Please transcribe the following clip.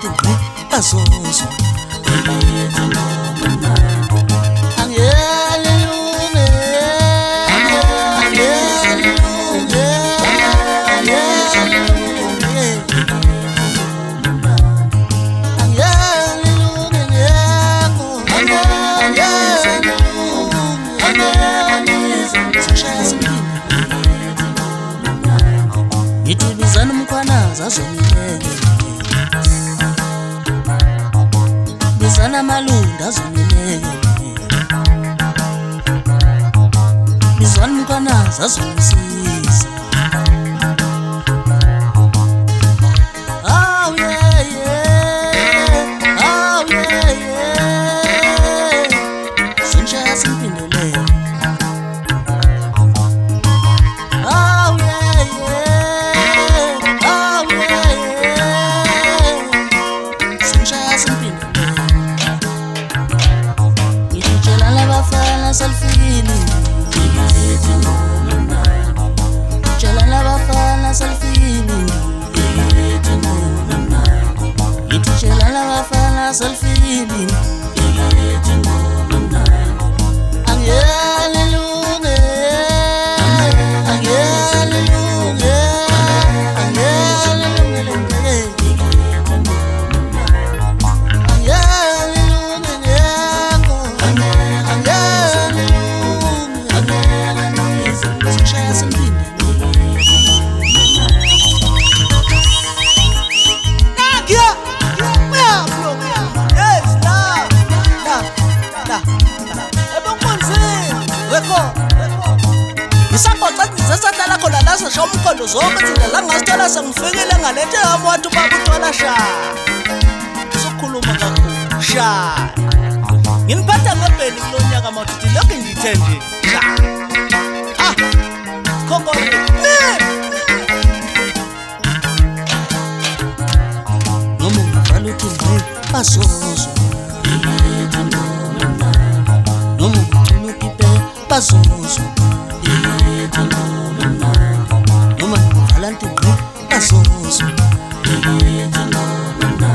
ndini bazozo Itibizana mkwana zazonilele Bizana malunda zonilele Bizana mkwana zazonisiza Oh yeah yeah Oh yeah yeah Sunshaya simpindelele Salfini Jalala bafana salfini Iti jalala bafana salfini Angelunge Angelunge Ngisaqoqa khona la sasho umkhondo zonke thina la ngasithola sengifikile ngalento yami wathi ubabuthola sha sokukhuluma kakhulu sha nginiphatha ngebheni kulonyaka mawuthi lokho ngithe nje sha khongo noma ngibhala uthi nje bazozo noma ngicula ukipe bazozo Noma ngidlala ndini bazozo